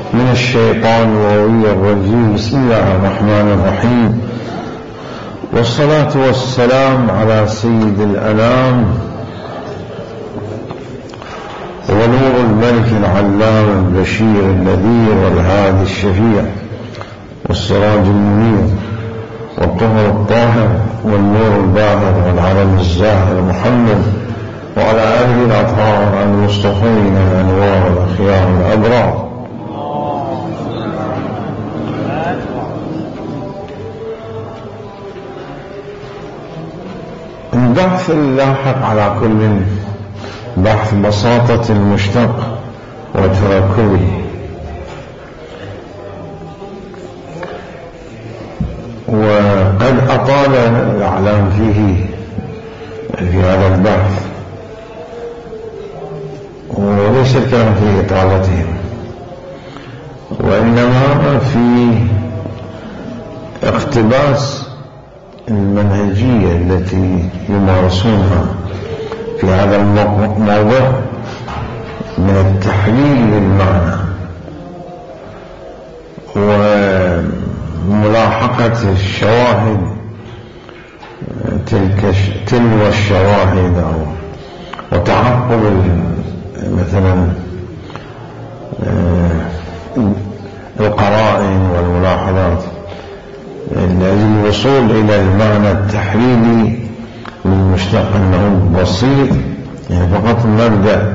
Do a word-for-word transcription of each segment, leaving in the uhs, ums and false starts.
من الشيطان الرجيم. بسم الله الرحمن الرحيم، والصلاة والسلام على سيد الأنام ونور الملك العلام البشير النذير والهادي الشفيع والسراج المنير والطهر الطاهر والنور الباهر والعلم الزاهر محمد وعلى آله الأطهار المصطفين الأنوار الأخيار الأبرار. البحث اللاحق على كل بحث بساطة المشتق وتركبه، وقد أطال الإعلام فيه في هذا البحث، وليس الكلام في إطالته، وإنما في اقتباس المنهجية التي يمارسونها في هذا الموضوع من التحليل للمعنى وملاحقة الشواهد تلك تلو الشواهد أو وتعقب مثلا القرائن والملاحظات لأجل الوصول إلى المعنى التحليلي للمشتق أنه بسيط، يعني فقط المبدأ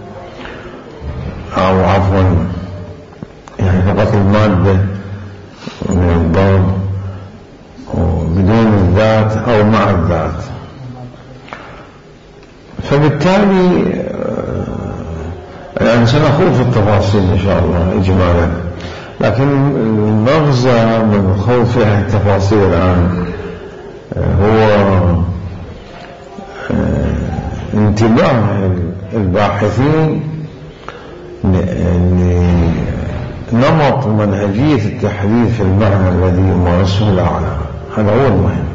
أو عفوا يعني فقط المادة من الضرب بدون الذات أو مع الذات. فبالتالي يعني سنخوض في التفاصيل إن شاء الله إجمالا، لكن المغزى من الخوض فيها التفاصيل الآن هو انتباه الباحثين لنمط منهجية التحليل في المعنى الذي يمارسه الأعلام. هذا هو المهم،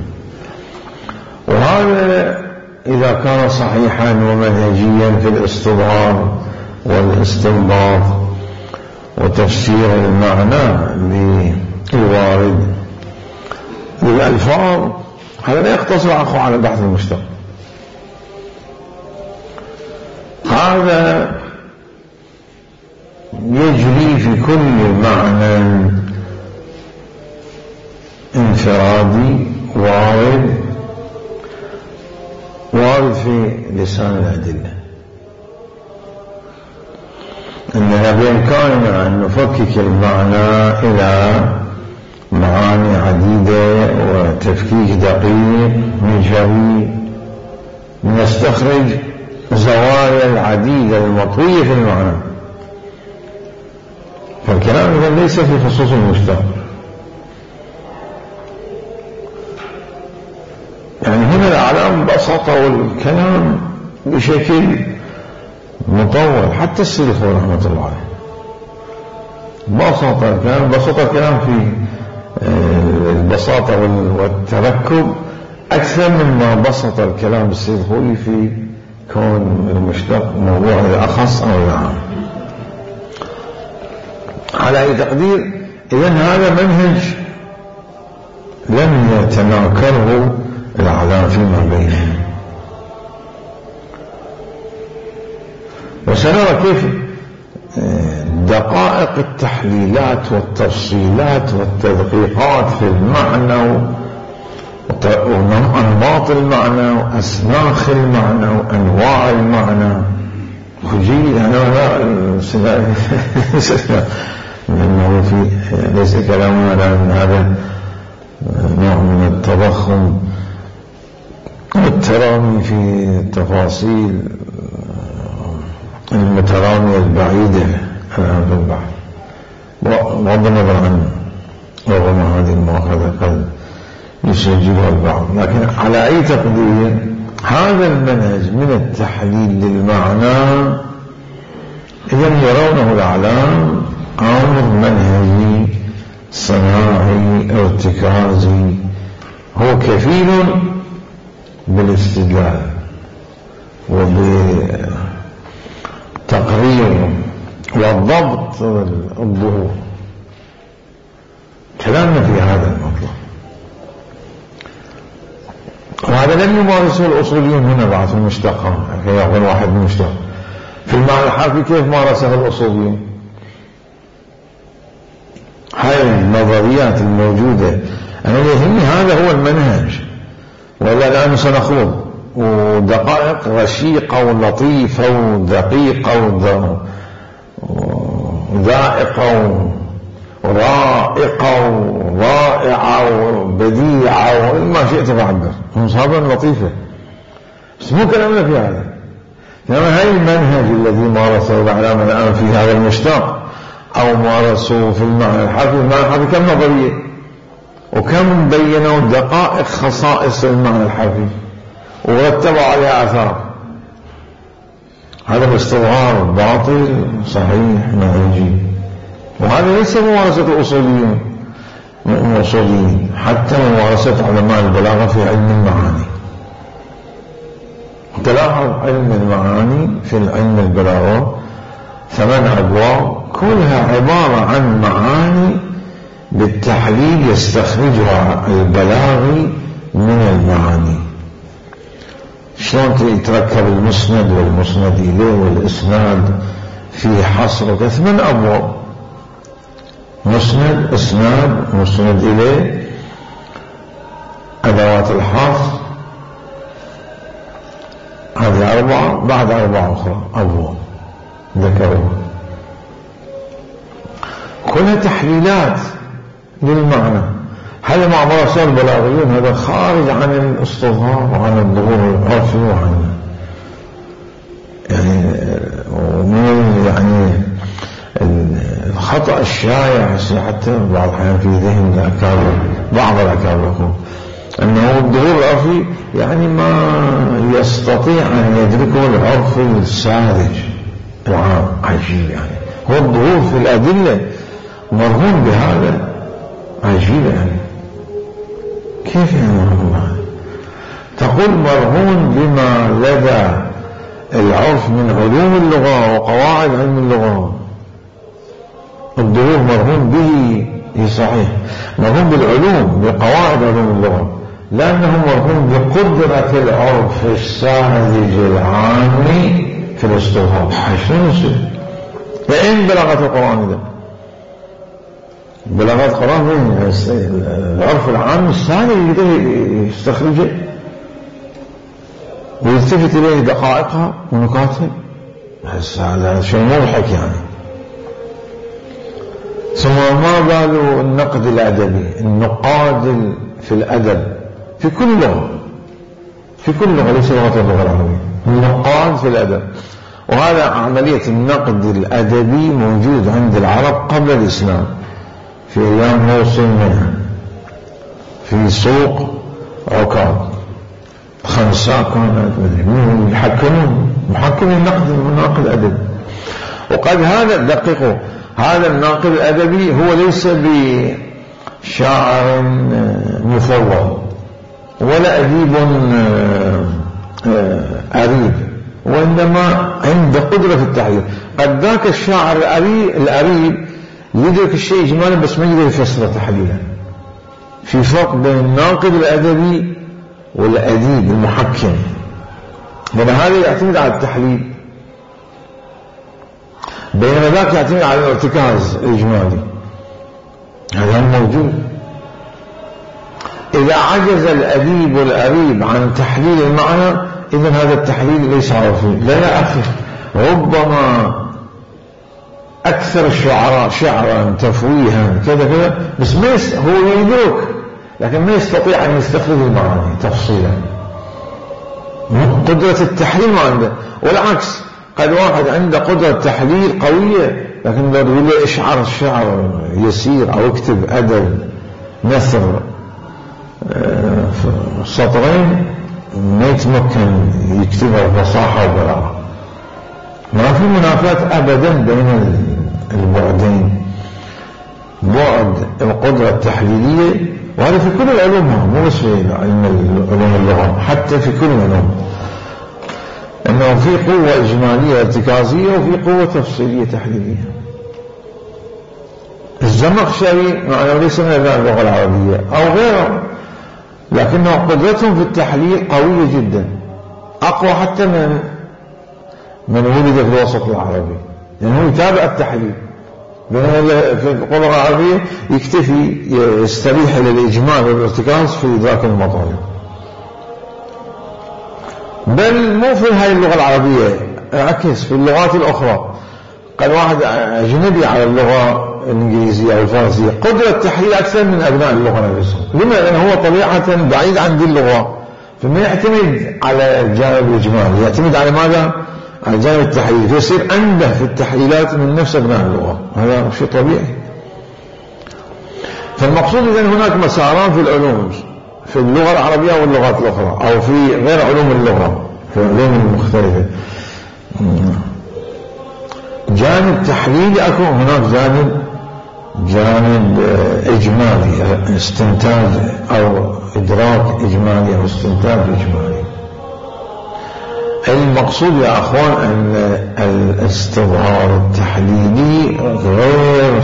وهذا إذا كان صحيحا ومنهجيا في الاستظهار والاستنباط وتفسير المعنى للوارد للألفاظ، هذا لا يقتصر أخو على بحث المشتق، هذا يجري في كل معنى انفرادي وارد وارد في لسان الأدلة. إننا بإمكاننا أن نفكك المعنى إلى معاني عديدة وتفكيك دقيق نجوي، نستخرج زوايا العديدة المطوية في المعنى. فالكلام إذن ليس في خصوص المشتق، يعني هنا الأعلام بسطوا الكلام بشكل مطول، حتى السلف رحمة الله عليه بسط الكلام بسط الكلام في البساطة والتركب أكثر مما بسط الكلام السلفي في كون المشتق موضوع الأخص أو العام. على أي تقدير إذن هذا منهج لم يتناكره الأعلام فيما بينهم، وسنرى كيف دقائق التحليلات والتفصيلات والتدقيقات في المعنى وأنماط المعنى وأسناخ المعنى وأنواع المعنى. وجيد أنا لا لأنه في ليس كلامنا لأن هذا نوع من التضخم والترامي في التفاصيل المترامية البعيدة الآن في البحث، بغض النظر عن رغم هذه المؤاخذة قد يسجلها البعض، لكن على أي تقدير هذا المنهج من التحليل للمعنى إذن يرونه الأعلام أمر منهجي صناعي أو ارتكازي هو كفيل بالاستدلال وبتقرير والضبط الظهور. كلامنا في هذا المطلب، وهذا لم يمارسه الأصوليون هنا بعد في المشتقة، كي يأخذ واحد من المشتقة في المعنى الحرفي. كيف مارسه الأصوليون؟ هاي النظريات الموجودة أنا يهمني هذا هو المنهج، ولا الآن سنخوض ودقائق رشيقة ولطيفة ودقيقة وذائقة ورائقة ورائعة وبديعة وما شئت تعبر، مصابة لطيفة، بس مو كلامنا في هذا. إنما هاي المنهج الذي مارسه الأعلام الآن في هذا المشتق، أو مارسوا في المعنى الحرفي. المعنى الحرفي كم نظرية وكم بينوا دقائق خصائص المعنى الحرفي ورتبوا عليها آثار. هذا باستظهار باطل صحيح منهجي، وهذا ليس ممارسة الأصوليين الأصوليين حتى ممارسة علماء البلاغة في علم المعاني. تلاحظ علم المعاني في العلم البلاغة ثمان أبواب كلها عبارة عن معاني بالتحليل يستخرجها البلاغي من المعاني. شلون يتركب المسند والمسند إليه والإسناد في حصر ثمان أبواب: مسند، إسناد، مسند إليه، أدوات الحصر، هذه أربعة، بعد أربعة أخرى أبواب ذكروها، كلها تحليلات للمعنى. هذا مع مراسل البلاغيون هذا خارج عن الاستظهار وعن الظهور العرفي وعن يعني ومن يعني الخطأ الشائع حتى بعض الأحيان في ذهن الأكابر، بعض الأكابر، أنه الظهور العرفي يعني ما يستطيع أن يدركه العرف الساذج العام. عجيب، يعني هو الظهور في الأدلة مرهون بهذا، عجيب يعني كيف يعني مرهون بهذا؟ تقول مرهون بما لدى العرف من علوم اللغة وقواعد علم اللغة. الظهور مرهون به صحيح، مرهون بالعلوم بقواعد علوم اللغة، لأنه مرهون بقدرة العرف الساذج العامي في الاستظهار. شلون يصير؟ لأين بلغت القرآن ده؟ بلغت القرآن وين؟ العرف العام الساذج يقدر يستخرجه ويلتفت إليه دقائقها ونكاتها. هذا شيء مضحك يعني. ثم ما بالوا النقد الأدبي، النقاد في الأدب في كل لغة، في كل لغة ليس لغة اللغة العربية، النقاد في الأدب. وهذا عملية النقد الأدبي موجود عند العرب قبل الإسلام، في أيام موصل منها في سوق عكاظ خمسة كانت يحكمون محكمين النقد الناقد الأدبي. وقد هذا دققوا، هذا الناقد الأدبي هو ليس بشاعر مفوض ولا أديب أريب، وإنما عنده قدرة في التحليل. قد ذاك الشاعر الأريب يدرك الشيء إجمالا بس ما يقدر يفسره تحليلا. في فرق بين الناقد الأدبي والأديب المحكم، لأن هذا يعتمد على التحليل، بينما ذاك يعتمد على الارتكاز الإجمالي. هذا موجود. إذا عجز الأديب والأريب عن تحليل المعنى، إذن هذا التحليل ليس عرفي. لا يا أخي، ربما أكثر الشعراء شعرا تفويها كذا كذا، بس ما يس... هو يدرك لكن ما يستطيع أن يستخرج المعاني تفصيلا. قدرة التحليل ما عنده. والعكس، قد واحد عنده قدرة تحليل قوية لكن لو يقول له اشعر الشعر يسير أو اكتب أدب نثر سطرين ما يتمكن يكتبها بفصاحة وبلاغة. ما في منافاة أبدا بين البعدين، بعد القدرة التحليلية، وهذا في كل العلوم، مو بس في علم علوم اللغة، حتى في كل العلوم. أنه في قوة إجمالية ارتكازية وفي قوة تفصيلية تحليلية. الزمخشري معناه ليس من أبناء اللغة العربية أو غيره، لكنه قدرتهم في التحليل قوية جدا، أقوى حتى من من ولد في الوسط العربي، لأنه يعني يتابع التحليل. في اللغة العربية يكتفي يستريح للإجمال والارتكاز في إدراك المطالب. بل مو في هذه اللغة العربية، عكس في اللغات الأخرى. قال واحد أجنبي على اللغة الإنجليزية أو الفرنسية قدرة تحليل أكثر من أبناء اللغة نفسهم. لما؟ لأنه هو طبيعة بعيد عن دي اللغة، فما يعتمد على الجانب الإجمالي، يعتمد على ماذا؟ على الجانب التحليلي، فيصير عنده في التحليلات من نفس أبناء اللغة. هذا شيء طبيعي. فالمقصود إذن هناك مساران في العلوم، في اللغة العربية واللغات الأخرى، أو في غير علوم اللغة، في العلوم المختلفة. جانب تحليلي أكو، هناك جانب جانب إجمالي، استنتاج أو إدراك إجمالي أو استنتاج إجمالي. المقصود يا أخوان أن الاستظهار التحليلي غير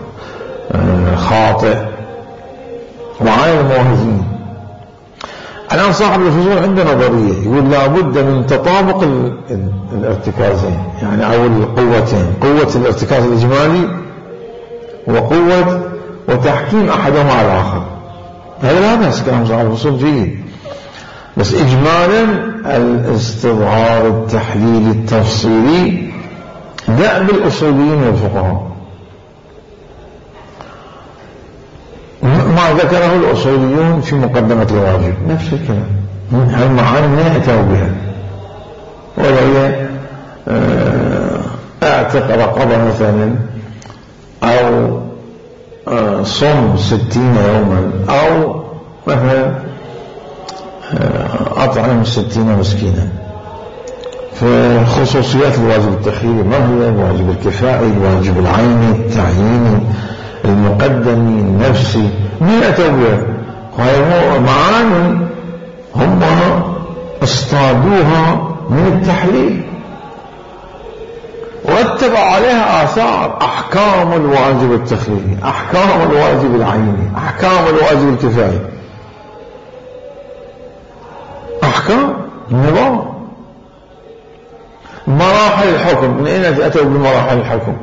خاطئ وعين موازين. الآن صاحب الفصول عنده نظرية يقول لابد من تطابق الارتكازين، يعني أو القوتين، قوة الارتكاز الإجمالي وقوة وتحكيم أحدهما على الآخر. هذا لا بأس، كلام صاحب الفصول جيد، بس إجمالا الاستظهار التحليلي التفصيلي دأب الأصوليين والفقهاء، ما ذكره الأصوليون في مقدمة الواجب، نفس الكلام. هالمعاني ما يأتوا بها، وهي اعتق رقبة مثلا، أو صم ستين يوما، أو مثلا أطعم ستين مسكينا. في خصوصيات الواجب التخييري ما هي؟ الواجب الكفائي، الواجب العيني، التعييني، المقدمي، النفسي، ما يأتوا بها. وهي معاني هم اصطادوها من التحليل واتبعوا عليها آثار. أحكام الواجب التخييري، أحكام الواجب العيني، أحكام الواجب الكفائي، أحكام نظام مراحل الحكم. من أين أتوا بمراحل الحكم؟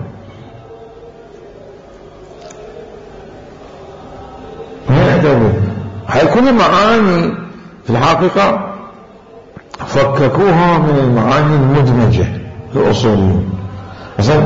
هاي كل معاني في الحقيقة فككوها من المعاني المدمجة الأصوليين. مثلا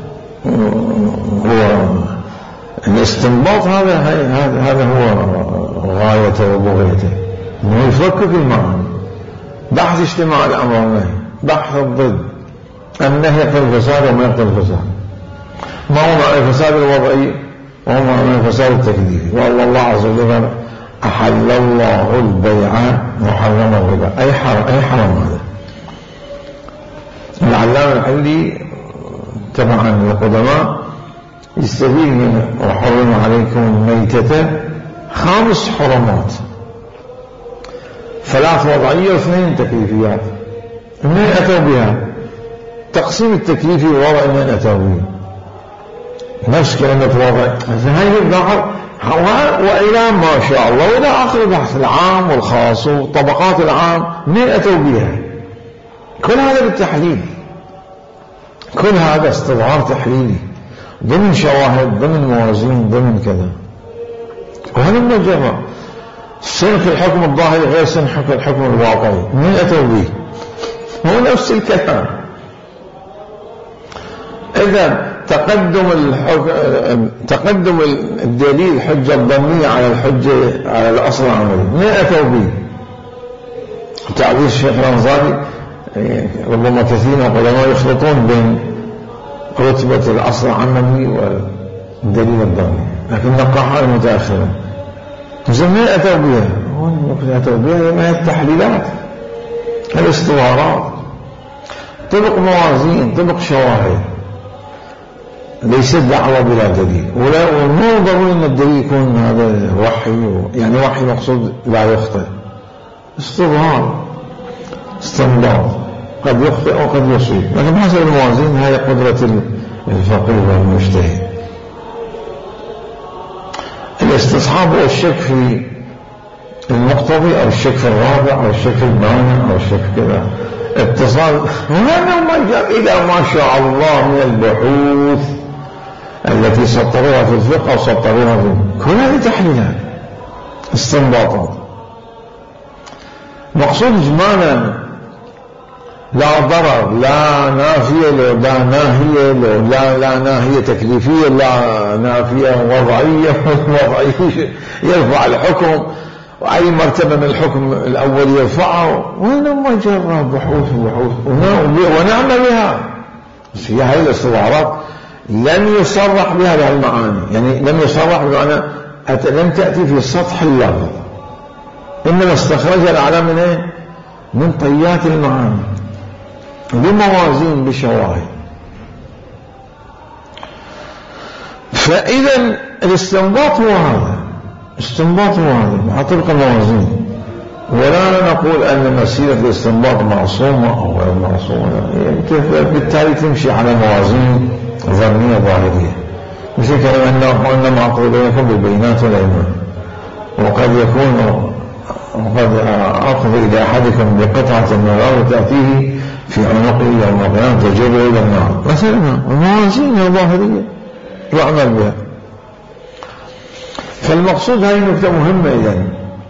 هو الاستنباط هذا هذا هو غايته وبغيته، انه يفكك المعاني. بحث اجتماع الأمر والنهي، بحث الضد، النهي يقتضي الفساد وما يقتضي الفساد، ما هو معنى الفساد الوضعي وهو معنى الفساد التكليفي. والله الله عز وجل أحل الله البيع وحرم الربا، أي حرم أي حرم هذا. العلامة الحلي تبعا للقدماء يستفيد منه وحرم عليكم الميتة خمس حرمات، ثلاث وضعية واثنين تكليفيات. من أتوا بها؟ تقسيم التكليفي والوضع من أتوا به نفس كلمة وضع. هذه الظاهر وإلى ما شاء الله وإلى آخر البحث العام والخاص وطبقات العام من أتوا بها. كل هذا بالتحليل، كل هذا استظهار تحليلي ضمن شواهد، ضمن موازين، ضمن كذا. وهذا المجرد سنخ الحكم الظاهري غير سنخ الحكم الواقعي، من أتوا به؟ هو نفس الكلام. إذا تقدم الحكم تقدم الدليل الحجة الظنية على الحجة على الأصل العملي، من أتوا به؟ تعبير الشيخ الأنصاري ربما كثير من العلماء يخلطون بين رتبة الأصل العملي والدليل الظني، لكن نقاها المتأخرة. من أتوا بها؟ ممكن أتوا بها ما هي التحليلات، الاستظهارات، طبق موازين، طبق شواهد، ليس دعوة بلا دليل. ولا مو ضروري ان الدليل يكون هذا وحي، يعني وحي مقصود لا يخطئ، استظهار، استنباط، قد يخطئ وقد يصيب، لكن حسب الموازين هذه قدرة الفقيه والمجتهد. الاستصحاب هو الشك في المقتضي أو الشك في الرابع أو الشك في المانع أو الشك كذا. اتصال هنا ما جاء إلى ما شاء الله من البحوث التي سطروها في الفقه وسطروها في كل هذه تحليلات استنباطات. مقصود إجمالا لا ضرر، لا نافية له، لا ناهية له، لا لا ناهية تكليفية، لا نافية وضعية وضعية يرفع الحكم، وأي مرتبة من الحكم الأول يرفعه، وإنما جرى بحوث وبحوث ونعمل بها. بس هي هذه الاستظهارات لم يصرح بها بهالمعاني، يعني لم يصرح بمعنى لم تأتي في سطح اللفظ، إنما استخرج الأعلام من إيه؟ من طيات المعاني بموازين بشواهد. فإذا الاستنباط هو هذا، استنباط هو هذا على طبق الموازين، ولا نقول أن مسيرة الاستنباط معصومة أو غير معصومة، يعني بالتالي تمشي على موازين ظنية ظاهرية، مثل كلام أنه أن معقوليكم بالبينات والعلم، وقد يكون وقد أخذ إلى أحدكم بقطعة من الأرض تأتيه في عنقه يوم القيامة تجر إلى النار مثلا، الموازين ظاهرية يعمل بها. فالمقصود هذه نقطة مهمة إذن،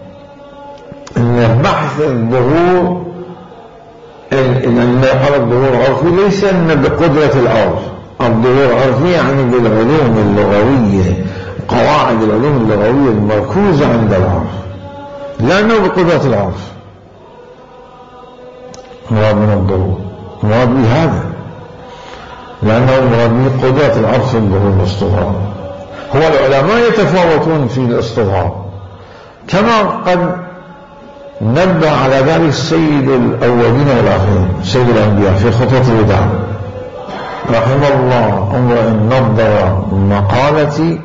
أن بحث الظهور إن ما يقال الظهور العرفي ليس أن بقدرة العرف، الظهور العرفي يعني بالعلوم اللغوية، قواعد العلوم اللغوية المركوزة عند العرف، لأنه بقدرة العرف مراد من الظهور، مراد به هذا، لأنه مراد به قدرة العرف في الظهور والاستظهار. هو العلماء يتفاوتون في الاستظهار، كما قد نبه على ذلك سيد الأولين والآخرين سيد الأنبياء في خطوة الوداع، رحم الله امرئ نظر مقالتي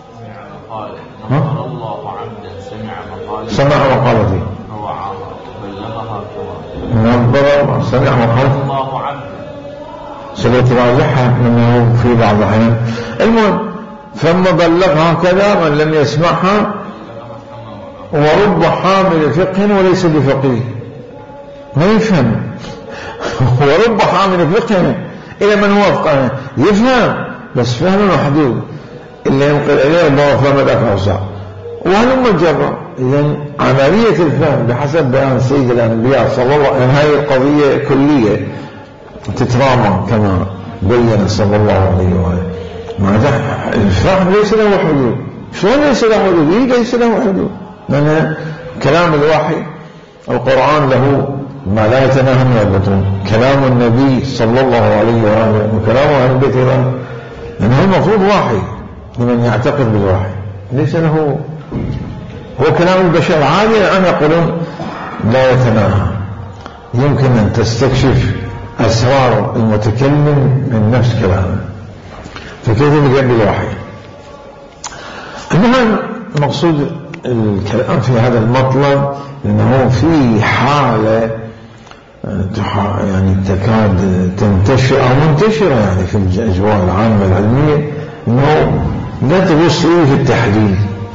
نظر الله عبدا سمع مقالتي سمع مقالتي بلغها نظر سمع مقالتي الله عبدا سنتراجعها منه في بعض الأحيان. المهم ثم بلغها كذا من لم يسمعها، ورب حامل فقه وليس بفقيه، ما يفهم ورب حامل فقه إلى من هو فقه يفهم بس فهم محدود، اللي ينقل إليه الله فهم ذاك أوسع وهل مجرد. إذن عملية الفهم بحسب بيان سيد الأنبياء صلى الله عليه وسلم هذه القضية كلية تترامى كما بين صلى الله عليه وآله. ماذا الفهم ليس له حدود، شلون ليس له حدود؟ إيه ليس له حدود؟ لأن كلام الوحي القرآن له ما لا يتناهى من البطون، كلام النبي صلى الله عليه وآله وكلام أهل البيت لأنه المفروض وحي لمن يعتقد بالوحي، ليس له هو كلام البشر عادي الآن يقولون لا يتناهى، يمكن أن تستكشف أسرار المتكلم من نفس كلامه، فكيف يجب بالوحي. المهم مقصود الكلام في هذا المطلب أنه في حالة يعني تكاد تنتشر أو منتشرة يعني في الأجواء العامة العلمية، أنه لا تبصوا في التحليل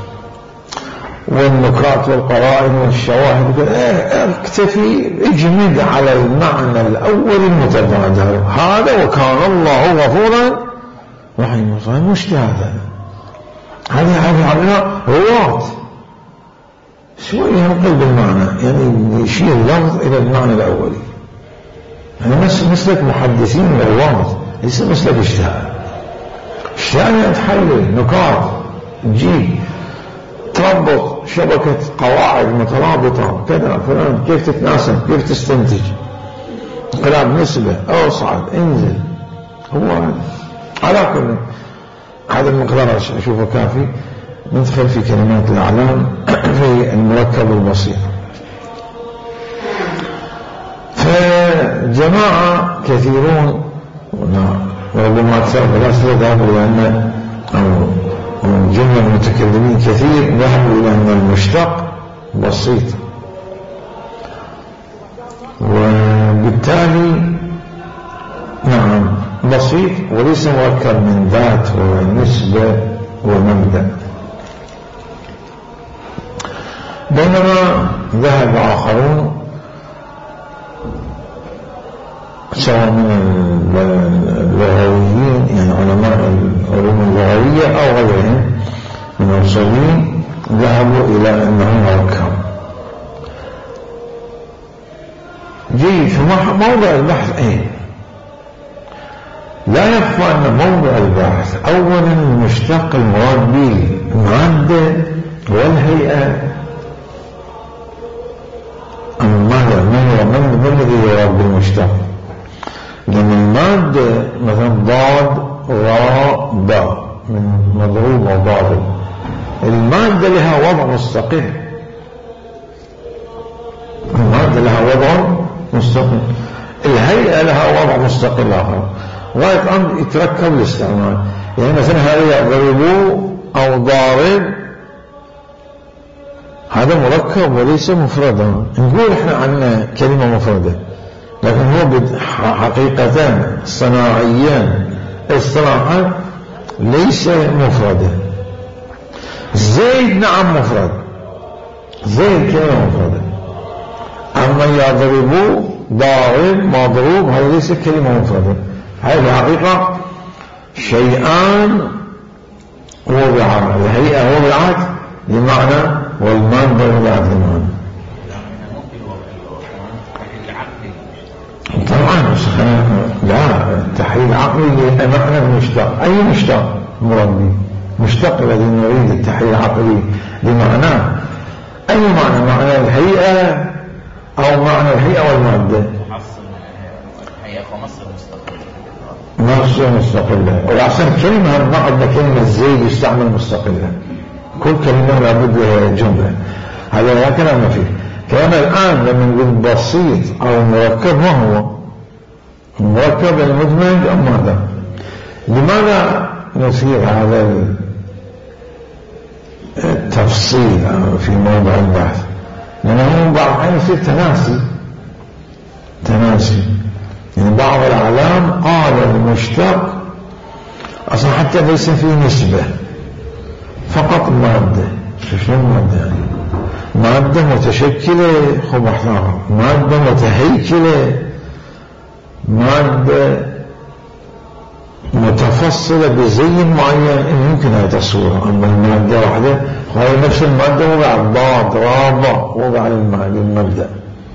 والنكات والقرائن والشواهد، اكتفي اجمد على المعنى الأول المتبادر، هذا وكان الله غفورا رحيما. صحيح مش هذا هذه هذه عملها رواة شوية ينقل بالمعنى، يعني يشير اللفظ إلى المعنى الأولي، يعني مثلك محدثين الرواة ليس مثلك اجتهاد. اجتهاد يعني تحلل نكات تجيب تربط شبكة قواعد مترابطة كذا فلان، كيف تتناسب، كيف تستنتج كلام نسبة أو صعد انزل، هو على كل هذا المقدار أشوفه كافي. ندخل في كلمات الأعلام في المركب البسيط. فجماعة كثيرون وربما أكثر ثلاثة ذهبوا لأن أو جملة المتكلمين كثير ذهبوا إلى أن المشتق بسيط، بالتالي نعم بسيط وليس مركب من ذات ونسبة ومبدأ. بينما ذهب آخرون سواء من اللغويين يعني علماء العلوم اللغوية أو غيرهم من الأصوليين ذهبوا إلى أنه مركب. جيد. في موضع البحث أين لا يخفى أن موضع البحث أولا المشتق المراد به المادة والهيئة. ماذا ما الذي يراد بالمشتق؟ لأن المادة مثلا ضاد راء باء من مضروب وضارب، المادة لها وضع مستقل، المادة لها وضع مستقل، الهيئة لها وضع مستقل آخر غاية أن يتركب الاستعمال. يعني مثلا هذا ضربوا أو ضارب هذا مركب وليس مفردا. نقول احنا عنا كلمة مفردة لكن هو حقيقة صناعيا اصطلاحا ليس مفردا. زيد نعم مفرد، زيد كلمة مفردة، أما يضربوا ضارب مضروب هذا ليس كلمة مفردة. هذه حقيقة شيئان وضعا، الهيئة وضعت لمعنى والمادة وضعت لمعنى. طبعا لا التحليل العقلي معنى المشتق. أي مشتق مربي مشتق الذي نريد التحليل العقلي لمعناه أي معنى؟ معنى الهيئة أو معنى الهيئة والمادة مصر مستقلة. والعصر كلمة ما عندنا كلمة زيد يستعمل مستقلة، كل كلمة لابد جملة، هذا لا كلام فيه. كلام الآن لما نقول بسيط أو مركب ما هو مركب المدمج أم ماذا؟ لماذا نثير هذا التفصيل في موضوع البحث؟ لأنه بعض الحين يصير تناسي تناسي يعني بعض الأعلام قال المشتق أصلا حتى ليس فيه نسبة، فقط مادة. شو مادة يعني؟ مادة متشكلة، خب احنا مادة متهيكلة، مادة متفصلة بزي معين إن يمكن هذه الصورة. أما المادة واحدة وهي نفس المادة وضع الضاد رابع وضع المبدأ.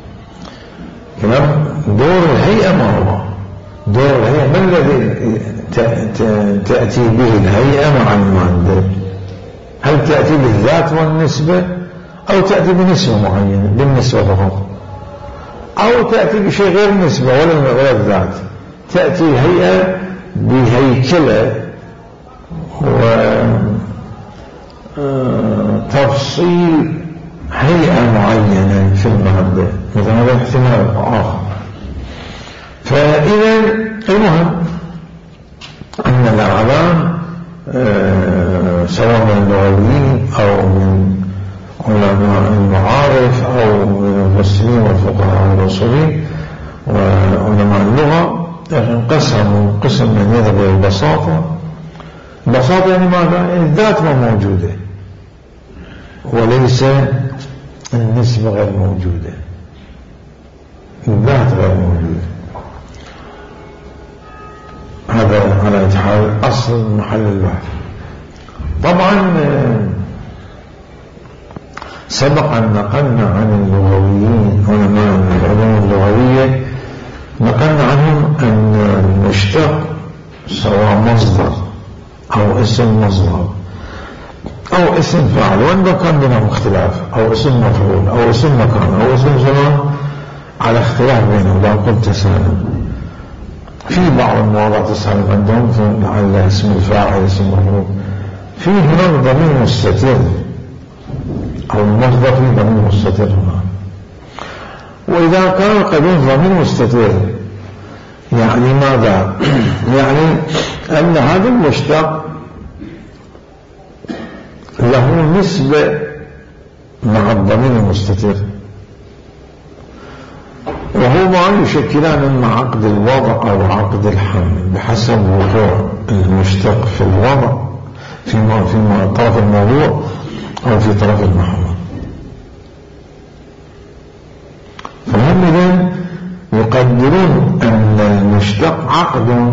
كلام دور الهيئة ما هو دور الهيئة؟ ما الذي تأتي به الهيئة مع المادة؟ هل تأتي بالذات والنسبة أو تأتي بنسبة معينة بالنسبة فقط، أو تأتي بشيء غير النسبة ولا غير الذات؟ تأتي الهيئة بهيكلة وتفصيل هيئة معينة في المادة، مثلا هذا احتمال آخر. فإذا المهم أن الأعلام سواء من اللغويين أو من علماء المعارف أو من المفسرين والفقهاء والأصوليين وعلماء اللغة انقسموا قسم من يذهب إلى البساطة. البساطة يعني ماذا؟ الذات ما موجودة وليس النسبة غير موجودة، الذات غير موجودة. هذا على حال أصل محل البحث. طبعا سبق أن نقلنا عن اللغويين علماء العلوم اللغوية، نقلنا عنهم أن المشتق سواء مصدر أو اسم مصدر أو اسم فاعل، وإن كان بينهم اختلاف، أو اسم مفعول أو اسم مكان أو اسم زمان، على اختلاف بينهم. لو قلت تسالم في بعض المواضع تسالم عندهم لعل اسم الفاعل اسم مفعول، في هنا ضمير مستتر أو المصدر في ضمير مستتر هنا. وإذا كان القديم ضمير مستتر يعني ماذا؟ يعني أن هذا المشتق له نسبة مع الضمير المستتر، وهما يشكلان إما عقد الوضع أو عقد الحمل بحسب وقوع المشتق في الوضع في في طرف الموضوع أو في طرف المحمول. فهم إذن يقدرون أن المشتق عقد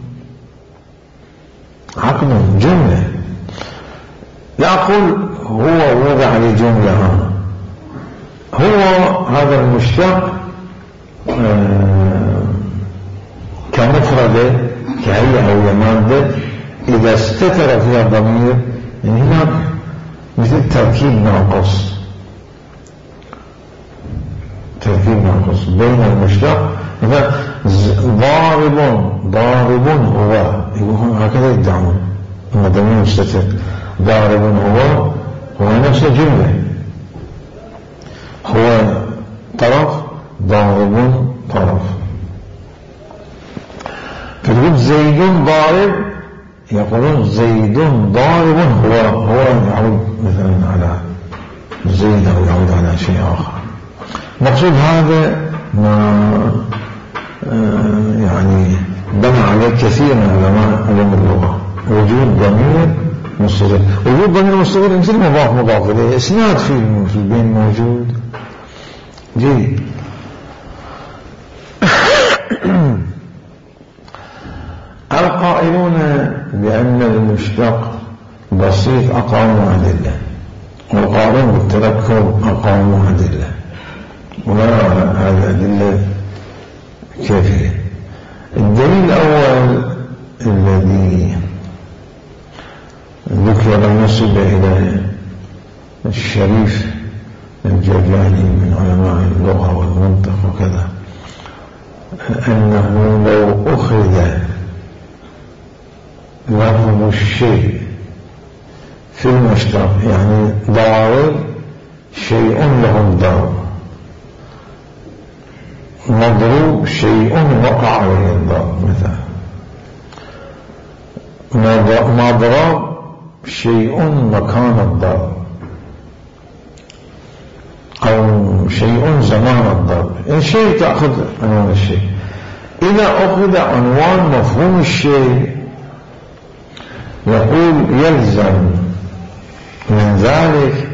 عقد جملة. لا أقول هو وضع لجملة، هو هذا المشتق كمفردة كهيئة أو مادة إذا استتر فيها ضمير يعني هناك مثل تركيب ناقص، تركيب ناقص بين المشتق. مثلا ضارب ضارب هو هكذا يدعون أن ضمير مستتر، ضارب هو هو نفس الجملة، هو طرف ضارب طرف. فتقول زيد ضارب، يقولون زيد ضارب هو هو يعود مثلا على زيد أو يعود على شيء آخر. مقصود هذا ما يعني بنى عليه كثير من علماء علم اللغة، وجود ضمير مستتر. وجود ضمير مستتر مثل مضاف مضاف إليه، إسناد في في البين موجود. جيد. القائلون بأن المشتق بسيط أقاموا أدلة، والقائلون بالتركب أقاموا أدلة، ولا هذه أدلة كافية. الدليل الأول الذي ذكر نسب إلى الشريف الجرجاني من علماء اللغة والمنطق وكذا، أنه لو أخذ لفظ الشيء في المشتق، يعني ضارب شيء له الضرب، مضروب شيء وقع عليه الضرب، مثلا مضرب شيء مكان الضرب أو شيء زمان الضرب، الشيء تأخذ عنوان الشيء. إذا أخذ عنوان مفهوم الشيء يقول يلزم من ذلك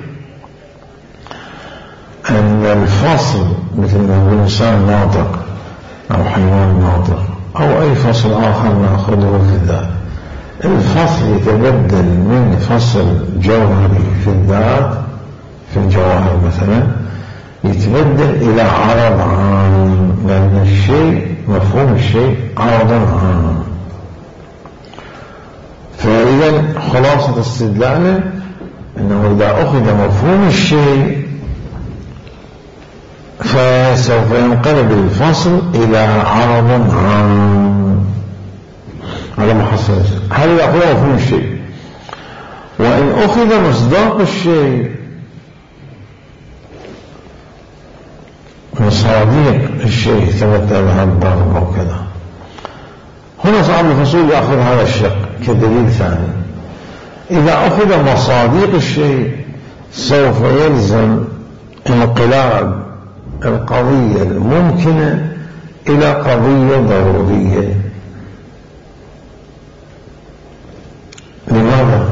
أن الفصل مثل ما هو إنسان ناطق أو حيوان ناطق أو أي فصل آخر نأخذه في الذات، الفصل يتبدل من فصل جوهري في الذات في الجواهر مثلا يتبدل إلى عرض عام، لأن الشيء مفهوم الشيء عرض عام. فإذا خلاصة استدلاله أنه إذا أخذ مفهوم الشيء فسوف ينقلب الفصل إلى عرض عام على محصل. هل يأخذ مفهوم الشيء؟ وإن أخذ مصداق الشيء مصادق الشيء ثبت لها الضرب أو كذا، هنا صاحب الفصول يأخذ هذا الشق كدليل ثاني. إذا أخذ مصادق الشيء سوف يلزم انقلاب القضية الممكنة إلى قضية ضرورية. لماذا؟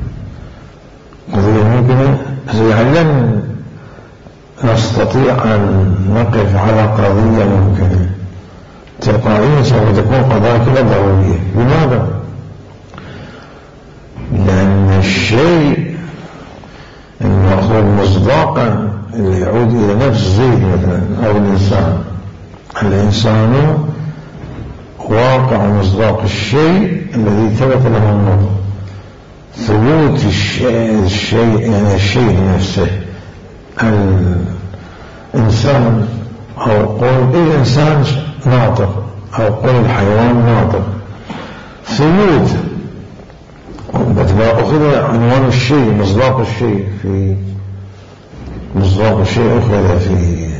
قضية ممكنة يعني لن نستطيع أن نقف على قضية ممكنة، تلقائيا سوف تكون قضايا كلها ضرورية. لماذا؟ لأن الشيء المأخوذ مصداقا اللي يعود إلى نفس زيد مثلا أو الإنسان، الإنسان واقع مصداق الشيء الذي ثبت له النطق، ثبوت الشيء, الشيء يعني الشيء نفسه. الإنسان أو قول الإنسان ناطق أو قول الحيوان ناطق، ثبوت بتبقى أخذ عنوان الشيء مصداق الشيء في مصداق الشيء أخذ في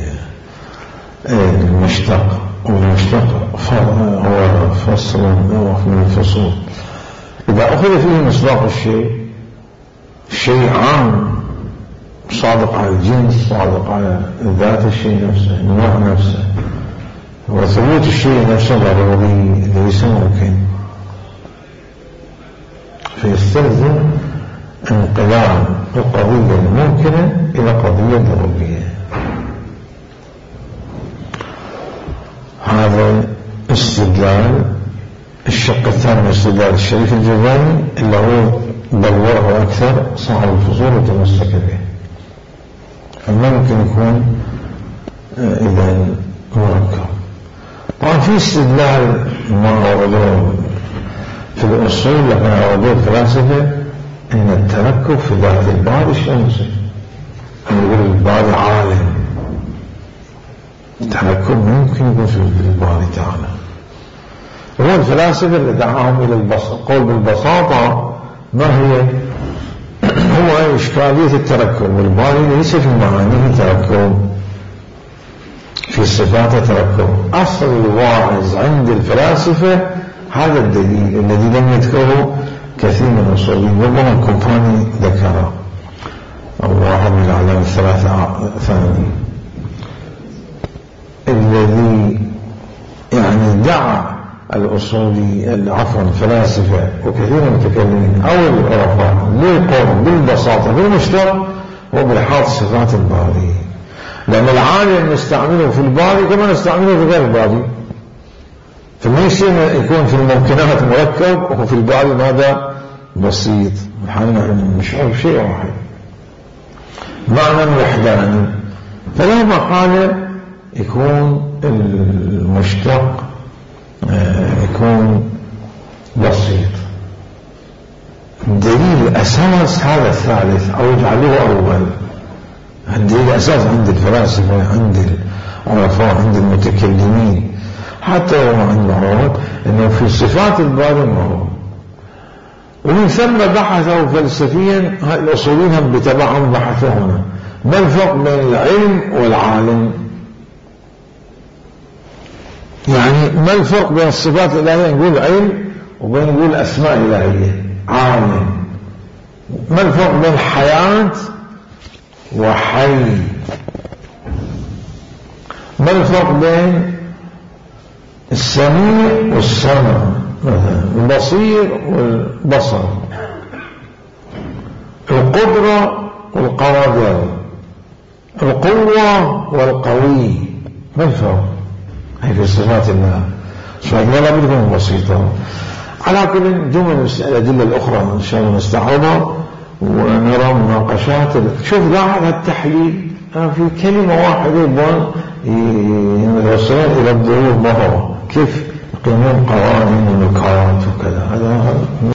المشتق، والمشتق هو فصل من الفصول. إذا أخذ فيه مصداق الشيء شيء عام صادق على الجنس، صادق على ذات الشيء نفسه، النوع نفسه، وثبوت الشيء نفسه ضروري ليس ممكن، فيستلزم انقلاب القضية الممكنة إلى قضية ضرورية. هذا استدلال الشق الثاني من استدلال الشريف الجرجاني اللي هو بلوره أكثر صاحب الفصول وتمسك به، فممكن يكون إذا مركب. طبعا في استدلال ما وردوه في الأصول لما وردوه الفلاسفة إن التركب في ذات الباري الشمسي، نقول الباري عالم، التركب ممكن يكون في الباري تعالى. هو الفلاسفة اللي دعاهم إلى القول بالبساطة ما هي هو إشكالية التركب، والباري ليس في معانيه تركب، في صفات تركب. أصل الواعظ عند الفلاسفة هذا الدليل الذي لم يذكره كثير من الأصوليين، ربما الكومباني ذكره أو واحد من الأعلام الثلاثة ثاني، الذي يعني دعا الأصولي عفوا الفلاسفة وكثير من المتكلمين أو العرفاء للقول بالبساطة بالمشترك وبالحاط صفات الباري، لأن العالم نستعمله في الباري كما نستعمله في غير الباري، فما يصير يكون في الممكنات مركب وفي الباري ماذا بسيط. نحن نشعر شيء واحد معنى وحداني، فلا مقالة يكون المشتق يكون بسيط. الدليل الأساس هذا الثالث أو يجعله أول. الدليل الأساس عند الفلاسفة عند العرفاء عند المتكلمين حتى عند العرفاء أنه في صفات الباري معروف، ومن ثم بحثوا فلسفيا الأصوليين هم بتبعهم بحثوا هنا ما الفرق بين العلم والعالم، يعني ما الفرق بين الصفات الإلهية نقول علم وبين نقول أسماء إلهية عالم، ما الفرق بين حياة وحي، ما الفرق بين السميع والسمع مثلا، البصير والبصر، القدرة والقادر، القوة والقوي، ما الفرق؟ هي في صفات الله. صفات الله لا بد تكون بسيطة. على كل جمل الأدلة الأخرى إن شاء الله نستعرضها ونرى مناقشات. شوف لاحظ التحليل في كلمة واحدة يبغى يوصلون إلى الظهور ما هو كيف قانون قوانين ونكات وكذا. هذا